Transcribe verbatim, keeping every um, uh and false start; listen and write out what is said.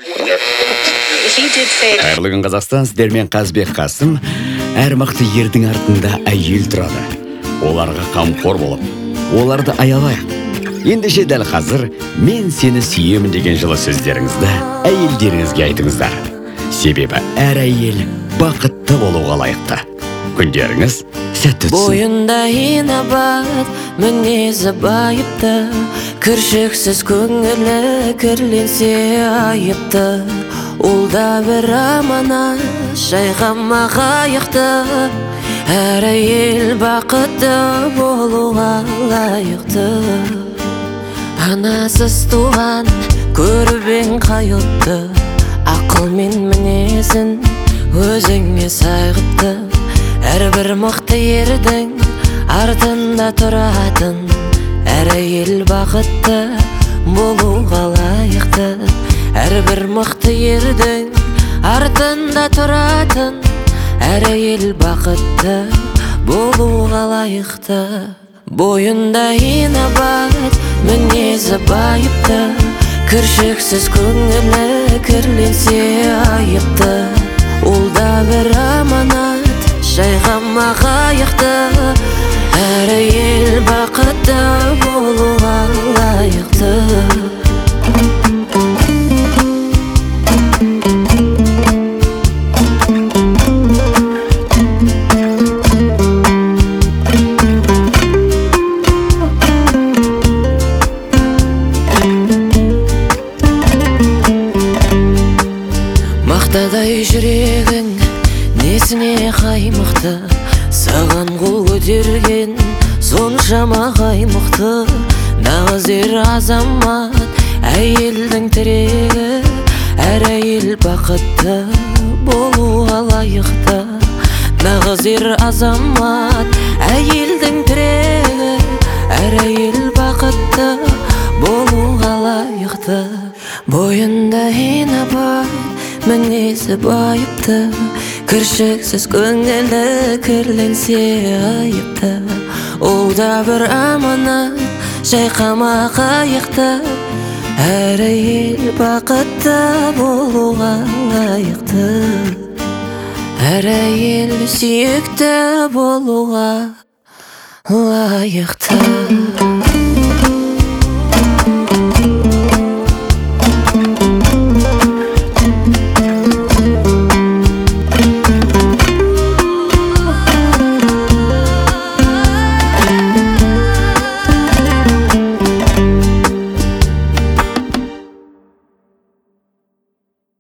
Қайырлы күн Қазақстан, сіздермен Қазбек Қасым. Әр мықты ердің артында әйел тұрады. Оларға қамқор болып, оларды аялайық. Ендеше дәл қазір мен сені сүйемін деген жылы сөздеріңізді әйелдеріңізге айтыңыздар. Себебі әр әйел бақытты болуға лайықты. Күндеріңіз сәтті өтсін. Бойында инабат, мінезі байыпты, кіршіксіз көңілі кірленсе айыпты. Ол да бір аманат, жайғама қайықты. Әр әйел бақытты болуға лайықты. Анасыз туған көріп ең қайыпты, ақыл мен мінезін өзіңе сайғыпты. Әрбір мықты ердің артында тұратын, әр әйел бақытты болуға лайықты. Әрбір мықты ердің артында тұратын, әр әйел бақытты болуға лайықты. Бойында инабат, мінезі байыпты, кіршіксіз көңілі кірленсе айыпты. Ол да бір аманат, жайғама қайықты. Әр әйел бақытты болуға лайықты. Мақтадай жүрегің несіне қаймықты, саған қол көтерген соншама қаймықты. Нағыз ер азамат әйелдің тірегі, әр әйел бақытты болуға лайықты. Нағыз ер азамат әйелдің тірегі, әр әйел бақытты болуға лайықты. Бойында инабат, мінезі байыпты, кіршіксіз көңілі кірленсе айыпты. Ол да бір аманат, жайқама қайықты. Әр әйел бақытты болуға лайықты. Әр әйел сүйікті болуға лайықты.